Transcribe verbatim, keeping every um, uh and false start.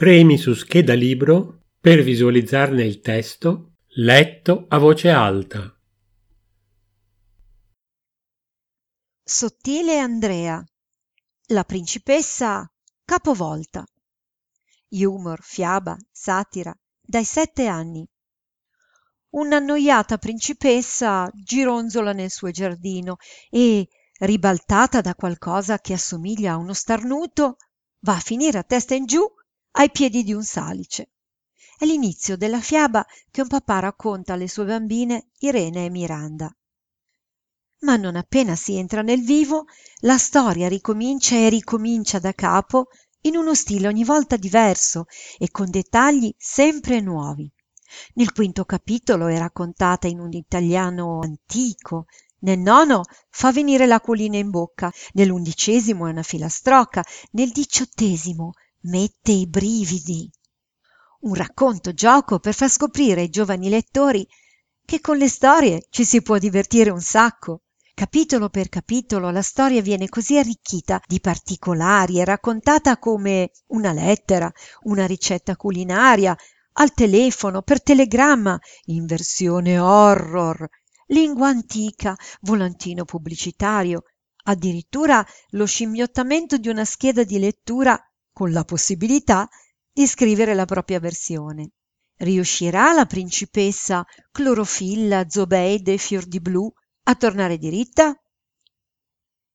Premi su scheda libro per visualizzarne il testo letto a voce alta. Sottile Andrea, la principessa capovolta. Humor, fiaba, satira, dai sette anni. Un'annoiata principessa gironzola nel suo giardino e, ribaltata da qualcosa che assomiglia a uno starnuto, va a finire a testa in giù ai piedi di un salice. È l'inizio della fiaba che un papà racconta alle sue bambine Irene e Miranda. Ma non appena si entra nel vivo, la storia ricomincia e ricomincia da capo in uno stile ogni volta diverso e con dettagli sempre nuovi. Nel quinto capitolo è raccontata in un italiano antico, nel nono fa venire l'acquolina in bocca, nell'undicesimo è una filastrocca, nel diciottesimo mette i brividi. Un racconto gioco per far scoprire ai giovani lettori che con le storie ci si può divertire un sacco. Capitolo per capitolo la storia viene così arricchita di particolari e raccontata come una lettera, una ricetta culinaria, al telefono, per telegramma, in versione horror, lingua antica, volantino pubblicitario, addirittura lo scimmiottamento di una scheda di lettura con la possibilità di scrivere la propria versione. Riuscirà la principessa Clorofilla, Zobeide, Fior di Blu a tornare diritta?